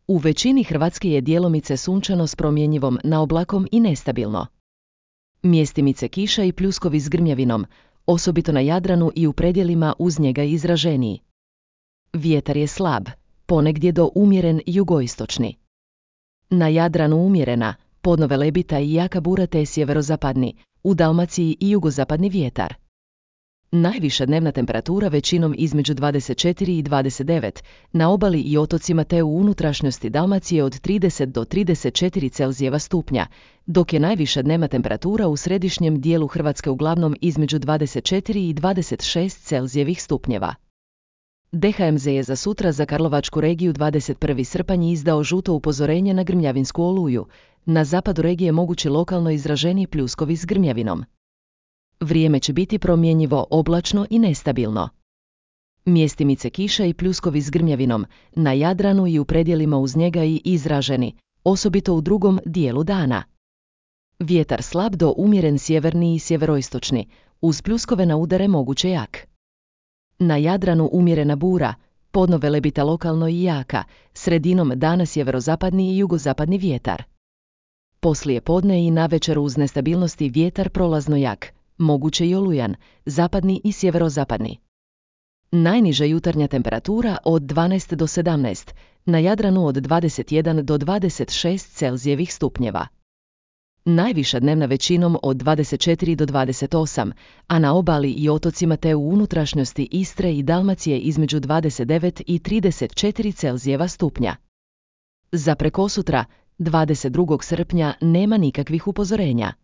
U većini Hrvatske je djelomice sunčano s promjenjivom naoblakom i nestabilno. Mjestimice kiša i pljuskovi s grmljavinom, osobito na Jadranu i u predjelima uz njega izraženiji. Vjetar je slab, ponegdje do umjeren jugoistočni. Na Jadranu umjerena, podno velebita i jaka bura te sjeverozapadni, u Dalmaciji i jugozapadni vjetar. Najviša dnevna temperatura većinom između 24 i 29, na obali i otocima te u unutrašnjosti Dalmacije od 30 do 34 Celzijeva stupnja, dok je najviša dnevna temperatura u središnjem dijelu Hrvatske uglavnom između 24 i 26 Celzijevih stupnjeva. DHMZ je za sutra za Karlovačku regiju 21. srpanj izdao žuto upozorenje na grmljavinsku oluju. Na zapadu regije mogući lokalno izraženi pljuskovi s grmljavinom. Vrijeme će biti promjenjivo, oblačno i nestabilno. Mjestimice kiša i pljuskovi s grmljavinom, na Jadranu i u predjelima uz njega i izraženi, osobito u drugom dijelu dana. Vjetar slab do umjeren sjeverni i sjeveroistočni, uz pljuskove na udare moguće jak. Na Jadranu umjerena bura, podno velebita lokalno i jaka, sredinom dana sjeverozapadni i jugozapadni vjetar. Poslije podne i navečer uz nestabilnosti vjetar prolazno jak, moguće i olujan, zapadni i sjeverozapadni. Najniža jutarnja temperatura od 12 do 17, na Jadranu od 21 do 26 Celzijevih stupnjeva. Najviša dnevna većinom od 24 do 28, a na obali i otocima te u unutrašnjosti Istre i Dalmacije između 29 i 34 Celzijeva stupnja. Za prekosutra, 22. srpnja, nema nikakvih upozorenja.